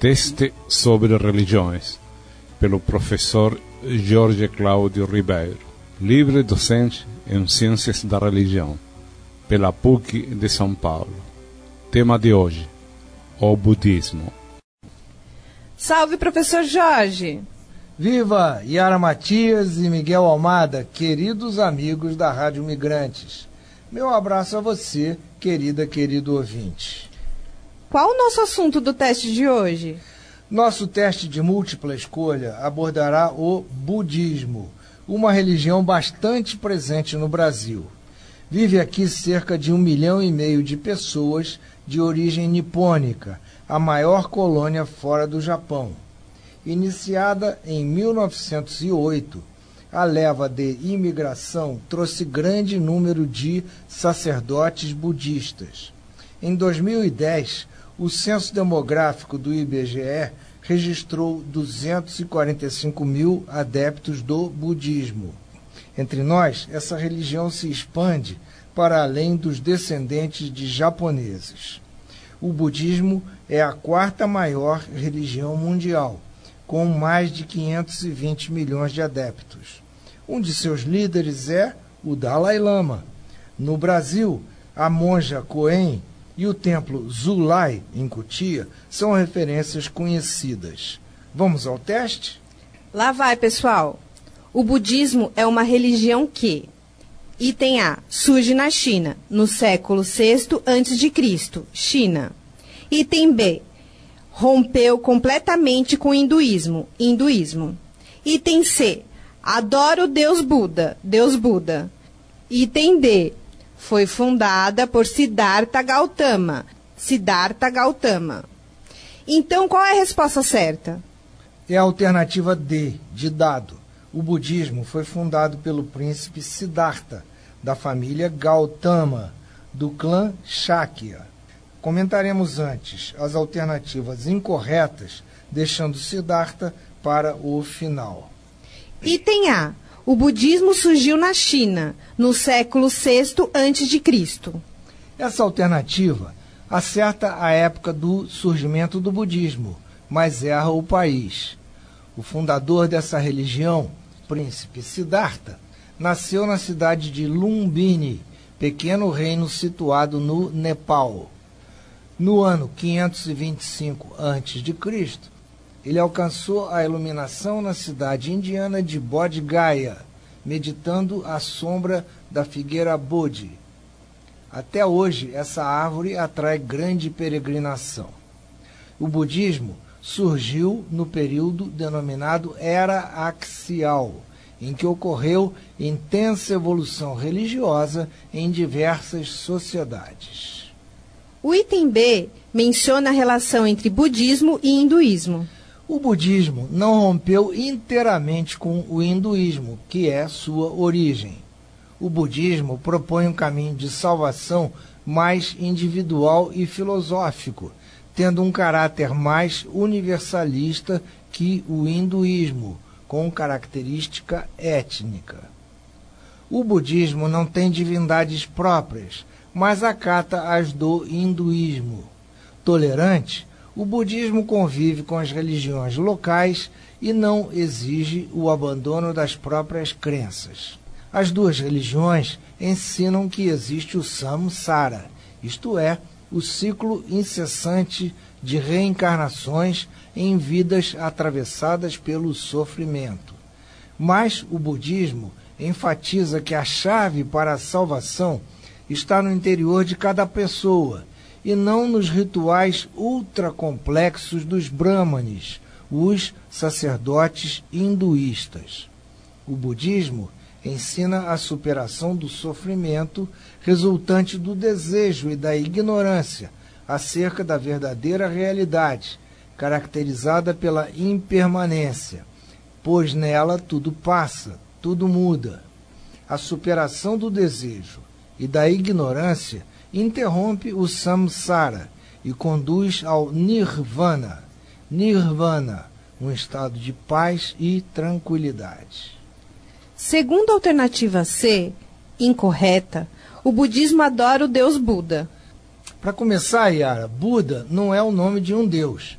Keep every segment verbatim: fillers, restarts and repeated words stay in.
Teste sobre religiões, pelo professor Jorge Cláudio Ribeiro, livre docente em Ciências da Religião, pela P U C de São Paulo. Tema de hoje: o budismo. Salve, professor Jorge! Viva Yara Matias e Miguel Almada, queridos amigos da Rádio Migrantes. Meu abraço a você, querida, querido ouvinte. Qual o nosso assunto do teste de hoje? Nosso teste de múltipla escolha abordará o budismo, uma religião bastante presente no Brasil. Vive aqui cerca de um milhão e meio de pessoas de origem nipônica, a maior colônia fora do Japão. Iniciada em mil novecentos e oito, a leva de imigração trouxe grande número de sacerdotes budistas. Em dois mil e dez, o censo demográfico do I B G E registrou duzentos e quarenta e cinco mil adeptos do budismo. Entre nós, essa religião se expande para além dos descendentes de japoneses. O budismo é a quarta maior religião mundial, com mais de quinhentos e vinte milhões de adeptos. Um de seus líderes é o Dalai Lama. No Brasil, a monja Koen e o templo Zulai, em Cotia, são referências conhecidas. Vamos ao teste? Lá vai, pessoal. O budismo é uma religião que: item A, surge na China, no século sexto antes de Cristo, China. Item B, rompeu completamente com o hinduísmo, hinduísmo. Item C, adora o Deus Buda, Deus Buda. Item D, foi fundada por Siddhartha Gautama, Siddhartha Gautama. Então, qual é a resposta certa? É a alternativa D, de dado. O budismo foi fundado pelo príncipe Siddhartha, da família Gautama, do clã Shakya. Comentaremos antes as alternativas incorretas, deixando Siddhartha para o final. Item A. O budismo surgiu na China, no século sexto antes de Cristo. Essa alternativa acerta a época do surgimento do budismo, mas erra o país. O fundador dessa religião, príncipe Siddhartha, nasceu na cidade de Lumbini, pequeno reino situado no Nepal. No ano quinhentos e vinte e cinco antes de Cristo, ele alcançou a iluminação na cidade indiana de Bodh Gaya, meditando à sombra da figueira Bodhi. Até hoje, essa árvore atrai grande peregrinação. O budismo surgiu no período denominado Era Axial, em que ocorreu intensa evolução religiosa em diversas sociedades. O item B menciona a relação entre budismo e hinduísmo. O budismo não rompeu inteiramente com o hinduísmo, que é sua origem. O budismo propõe um caminho de salvação mais individual e filosófico, tendo um caráter mais universalista que o hinduísmo, com característica étnica. O budismo não tem divindades próprias, mas acata as do hinduísmo. Tolerante, o budismo convive com as religiões locais e não exige o abandono das próprias crenças. As duas religiões ensinam que existe o samsara, isto é, o ciclo incessante de reencarnações em vidas atravessadas pelo sofrimento. Mas o budismo enfatiza que a chave para a salvação está no interior de cada pessoa e não nos rituais ultracomplexos dos brahmanes, os sacerdotes hinduístas. O budismo ensina a superação do sofrimento resultante do desejo e da ignorância acerca da verdadeira realidade, caracterizada pela impermanência, pois nela tudo passa, tudo muda. A superação do desejo e da ignorância interrompe o samsara e conduz ao nirvana. Nirvana, um estado de paz e tranquilidade. Segundo a alternativa C, incorreta, o budismo adora o Deus Buda. Para começar, Yara, Buda não é o nome de um deus.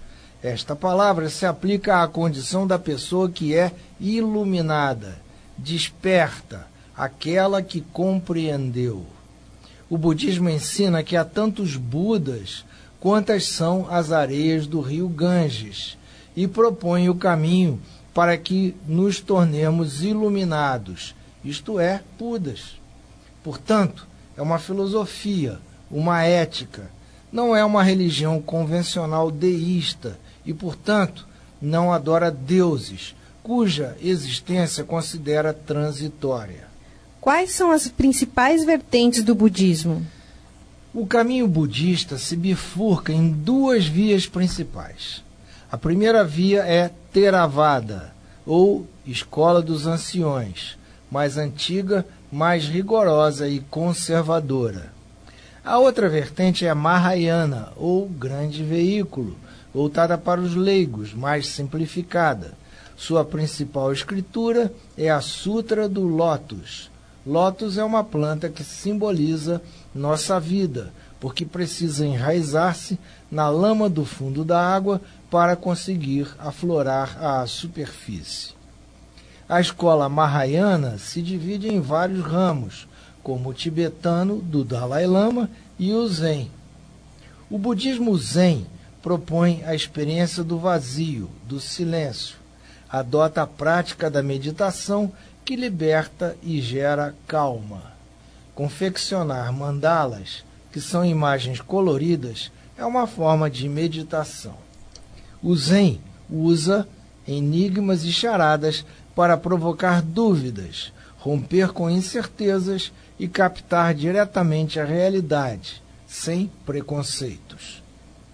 Esta palavra se aplica à condição da pessoa que é iluminada, desperta, aquela que compreendeu. O budismo ensina que há tantos Budas quantas são as areias do rio Ganges e propõe o caminho para que nos tornemos iluminados, isto é, Budas. Portanto, é uma filosofia, uma ética, não é uma religião convencional deísta e, portanto, não adora deuses, cuja existência considera transitória. Quais são as principais vertentes do budismo? O caminho budista se bifurca em duas vias principais. A primeira via é Theravada, ou Escola dos Anciões, mais antiga, mais rigorosa e conservadora. A outra vertente é Mahayana, ou Grande Veículo, voltada para os leigos, mais simplificada. Sua principal escritura é a Sutra do Lótus. Lótus é uma planta que simboliza nossa vida, porque precisa enraizar-se na lama do fundo da água para conseguir aflorar à superfície. A escola Mahayana se divide em vários ramos, como o tibetano do Dalai Lama e o Zen. O budismo Zen propõe a experiência do vazio, do silêncio. Adota a prática da meditação que liberta e gera calma. Confeccionar mandalas, que são imagens coloridas, é uma forma de meditação. O Zen usa enigmas e charadas para provocar dúvidas, romper com incertezas e captar diretamente a realidade, sem preconceitos.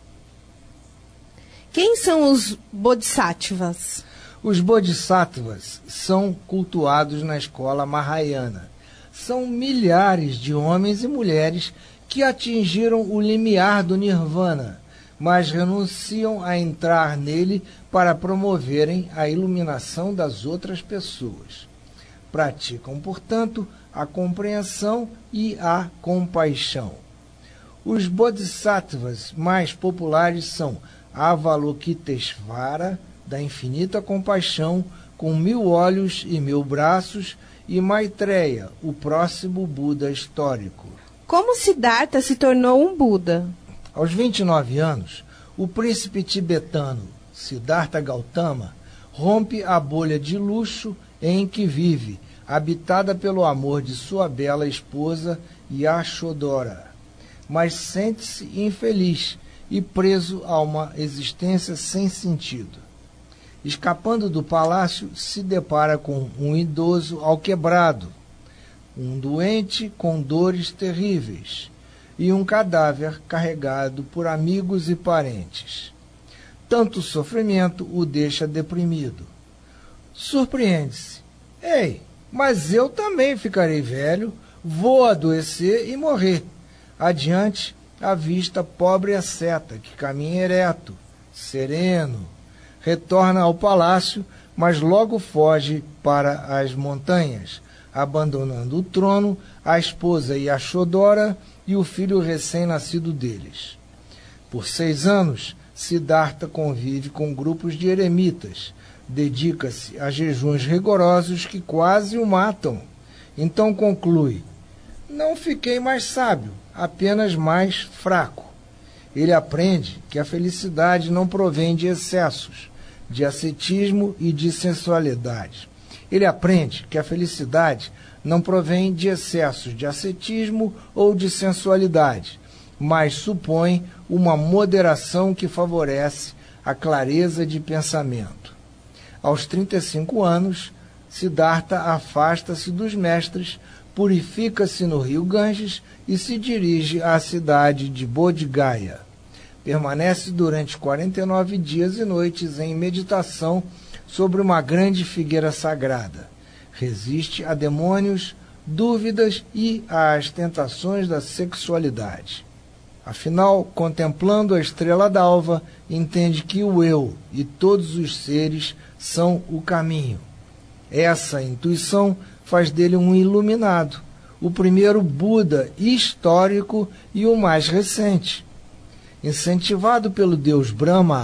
Quem são os Bodhisattvas? Os Bodhisattvas são cultuados na escola Mahayana. São milhares de homens e mulheres que atingiram o limiar do Nirvana, mas renunciam a entrar nele para promoverem a iluminação das outras pessoas. Praticam, portanto, a compreensão e a compaixão. Os Bodhisattvas mais populares são Avalokiteshvara, da infinita compaixão, com mil olhos e mil braços, e Maitreya, o próximo Buda histórico. Como Siddhartha se tornou um Buda? Aos vinte e nove anos, o príncipe tibetano Siddhartha Gautama rompe a bolha de luxo em que vive, habitada pelo amor de sua bela esposa Yashodhara, mas sente-se infeliz e preso a uma existência sem sentido. Escapando do palácio, se depara com um idoso alquebrado, um doente com dores terríveis e um cadáver carregado por amigos e parentes. Tanto sofrimento o deixa deprimido. Surpreende-se. Ei, mas eu também ficarei velho, vou adoecer e morrer. Adiante, avista pobre asceta que caminha ereto, sereno. Retorna ao palácio, mas logo foge para as montanhas, abandonando o trono, a esposa Yashodhara e o filho recém-nascido deles. Por seis anos, Siddhartha convive com grupos de eremitas, dedica-se a jejuns rigorosos que quase o matam. Então conclui: não fiquei mais sábio, apenas mais fraco. Ele aprende que a felicidade não provém de excessos, de ascetismo e de sensualidade. Ele aprende que a felicidade não provém de excessos de ascetismo ou de sensualidade, mas supõe uma moderação que favorece a clareza de pensamento. Aos trinta e cinco anos, Siddhartha afasta-se dos mestres, purifica-se no rio Ganges e se dirige à cidade de Bodh Gaya. Permanece durante quarenta e nove dias e noites em meditação sobre uma grande figueira sagrada. Resiste a demônios, dúvidas e às tentações da sexualidade. Afinal, contemplando a estrela d'alva, entende que o eu e todos os seres são o caminho. Essa intuição faz dele um iluminado, o primeiro Buda histórico e o mais recente. Incentivado pelo deus Brahma,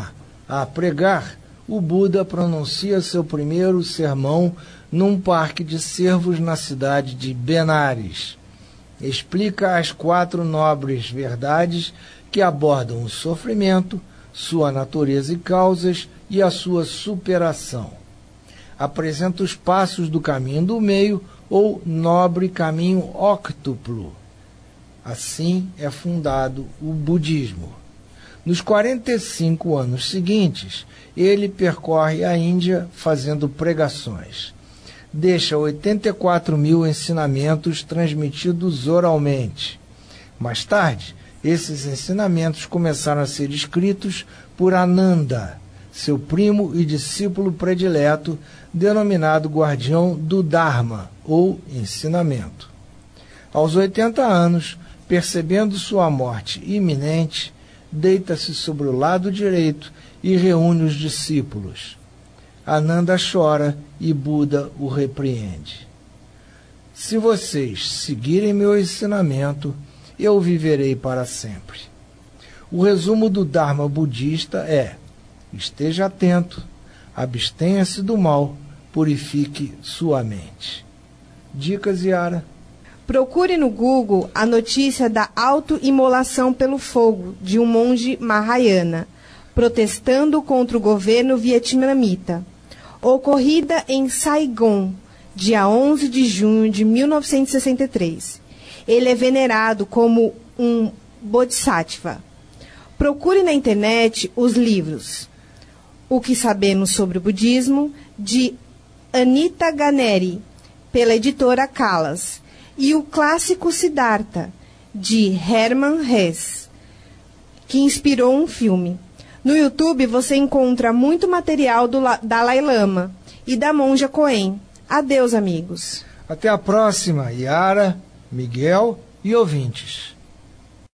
a pregar, o Buda pronuncia seu primeiro sermão num parque de cervos na cidade de Benares. Explica as quatro nobres verdades que abordam o sofrimento, sua natureza e causas e a sua superação. Apresenta os passos do caminho do meio ou nobre caminho óctuplo. Assim é fundado o budismo. Nos quarenta e cinco anos seguintes, ele percorre a Índia fazendo pregações. Deixa oitenta e quatro mil ensinamentos transmitidos oralmente. Mais tarde, esses ensinamentos começaram a ser escritos por Ananda, seu primo e discípulo predileto, denominado guardião do Dharma, ou ensinamento. Aos oitenta anos, percebendo sua morte iminente, deita-se sobre o lado direito e reúne os discípulos. Ananda chora e Buda o repreende. Se vocês seguirem meu ensinamento, eu viverei para sempre. O resumo do Dharma budista é: esteja atento, abstenha-se do mal, purifique sua mente. Dicas, Yara? Procure no Google a notícia da autoimolação pelo fogo de um monge Mahayana, protestando contra o governo vietnamita, ocorrida em Saigon, dia onze de junho de mil novecentos e sessenta e três. Ele é venerado como um bodhisattva. Procure na internet os livros O que Sabemos sobre o Budismo, de Anita Ganeri, pela editora Calas, e o clássico Siddhartha, de Hermann Hesse, que inspirou um filme. No YouTube você encontra muito material do Dalai Lama e da monja Coen. Adeus, amigos. Até a próxima, Yara, Miguel e ouvintes.